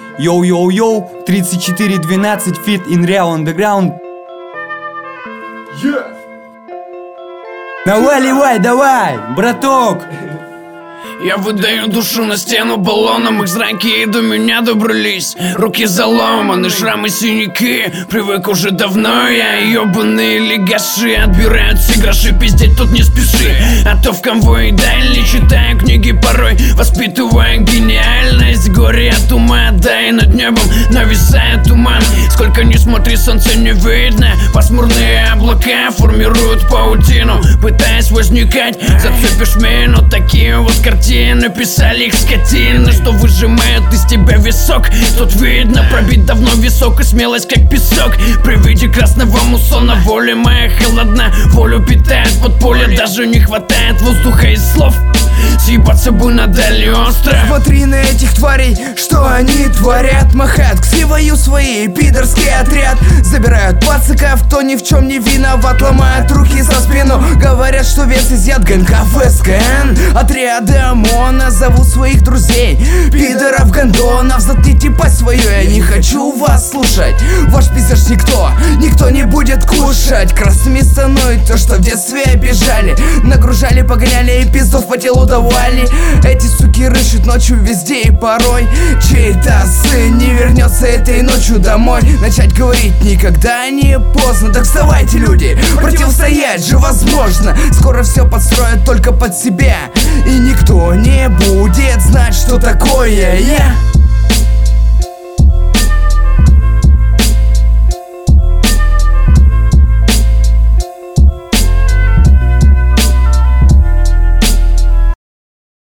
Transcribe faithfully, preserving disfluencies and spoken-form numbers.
Йоу-йоу-йоу, тридцать четыре двенадцать, Fit in Real Underground. Yeah. Давай, ливай, давай, браток. Я выдаю душу на стену баллоном. Их зрачки до меня добрались. Руки заломаны, шрамы, синяки. Привык уже давно я, ёбаные легаши. Отбирают все гроши, пиздеть тут не спеши. А то в конвое дальний читаю книги порой, воспитывая гениальность. Горе от ума, да и над небом нависает туман. Сколько ни смотри, солнце не видно. Пасмурные облака формируют паутину, пытаясь возникать. Зацепишь мину, такие вот картины. Написали их скотины, что выжимают из тебя висок. Тут видно, пробит давно висок и смелость как песок. При виде красного муссона воля моя холодна. Волю питает подполье, даже не хватает воздуха и слов. Съебаться бы на дальний остров. Смотри на этих тварей, что они творят. Махают ксивою свои, пидорский отряд. Забирают пацаков, кто ни в чем не виноват. Ломают руки за спину, говорят, что вес изъят. ГНК, ФСКН, отряды ОМОНа зовут своих друзей, пидоров, гондонов. Заткните пасть свою, я не хочу вас слушать. Ваш пиздеж никто, никто не будет кушать. Красными становится то, что в детстве обижали. Нагружали, погоняли и пиздов по телу давали. Эти суки рыщут ночью везде и порой. Чей-то сын не вернется этой ночью домой. Начать говорить никогда не поздно. Так вставайте, люди, противостоять же возможно. Скоро все подстроят только под себя, и никто не будет знать, что такое я.